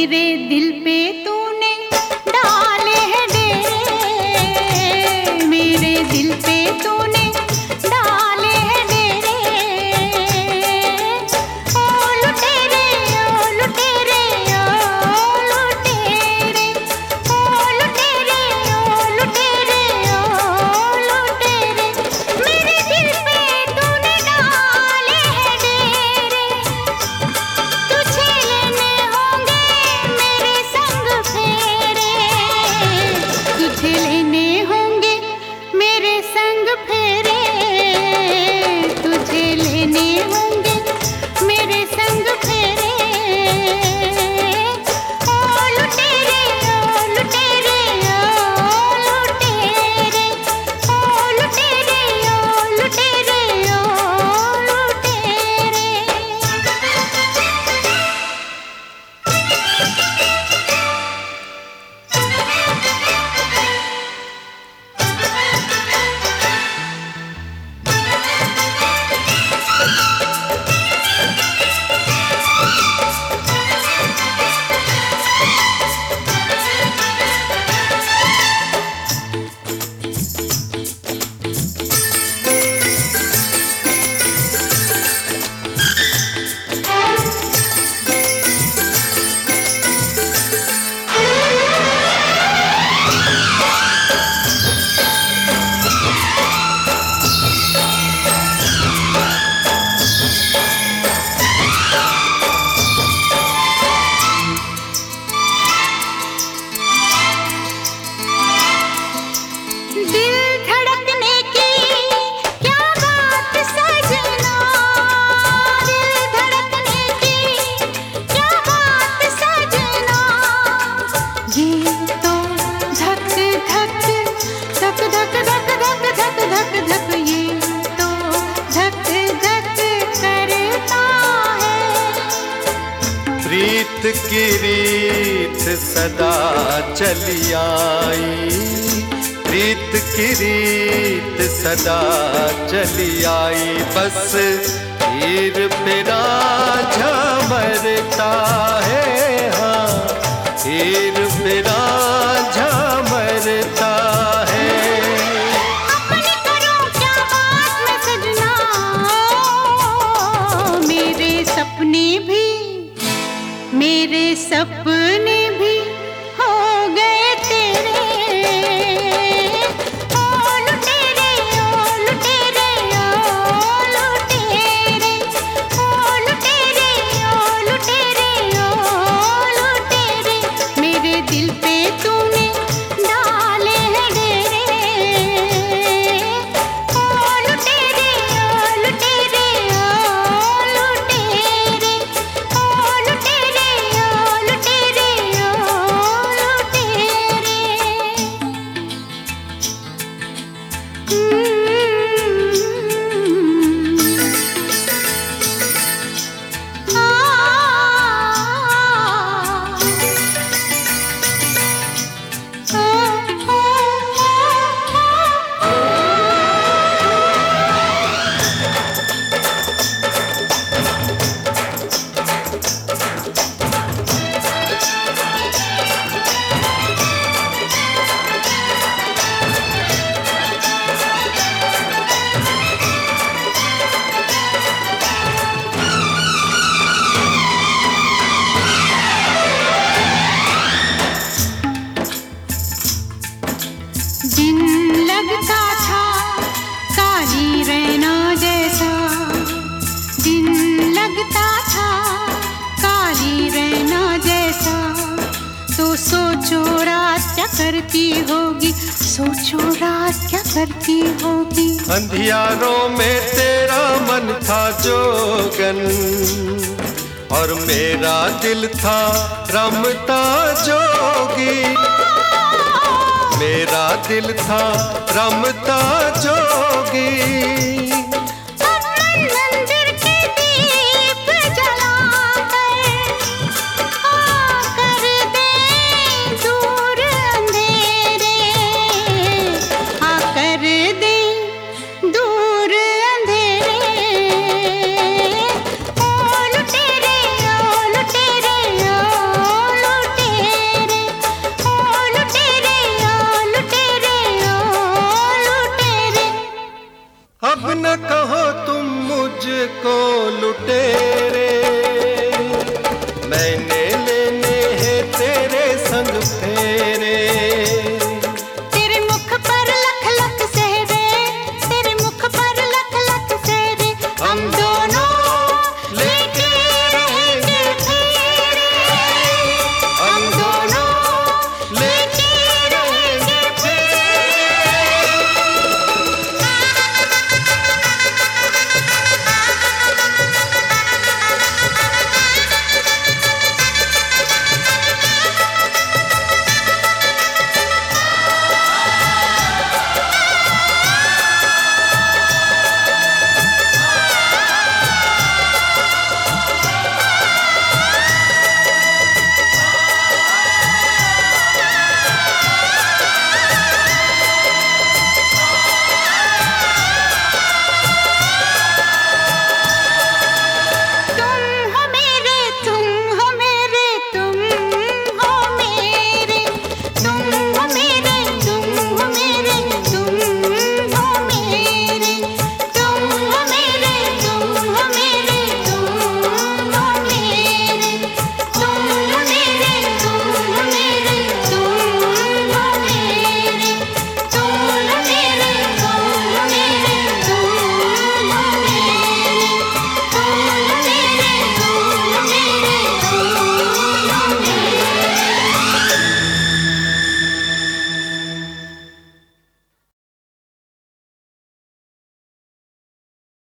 मेरे दिल पे तूने डाले हैं डेरे, मेरे दिल पे तूने डाले हैं डेरे। ओ लुटेरे, ओ लुटेरे, ओ लुटेरे, ओ लुटेरे, ओ लुटेरे, ओ लुटेरे, मेरे दिल पे तूने डाले हैं डेरे। तुझे लेने होंगे मेरे संग फेरे, तुझे लेने होंगे मेरे संग फेरे, तुझे लेने होंगे मेरे संग फेरे। ओ लुटेरे, ओ लुटेरे, ओ लुटेरे, ओ लुटेरे, ओ लुटेरे, ओ लुटेरे। दिल धड़कने की क्या बात सजना, दिल धड़कने की क्या बात सजना। ये तो धक धक धक धक धक धक धक धक धक, ये तो धक धक करता है। प्रीत की रीत सदा चली आई, प्रीत की रीत सदा चली आई, बस हीर पे रांझा मरता है। हाँ, हीर पे रांझा मरता है। अपनी करो क्या बात मैं सजना, मेरे सपने भी हो गए तेरे। ओ लुटेरे, ओ लुटेरे, ओ लुटेरे, ओ लुटेरे, ओ लुटेरे, ओ लुटेरे, मेरे दिल पे तूने डाले हैं डेरे। ओ लुटेरे, ओ लुटेरे, ओ लुटेरे, ओ लुटेरे, ओ लुटेरे, ओ दिन लगता था काली रैना जैसा, दिन लगता था काली रैना जैसा। तो सोचो रात क्या करती होगी, सोचो रात क्या करती होगी। अंधियारों में तेरा मन था जोगन, और मेरा दिल था रमता जोगी, मेरा दिल था रमता जोगी।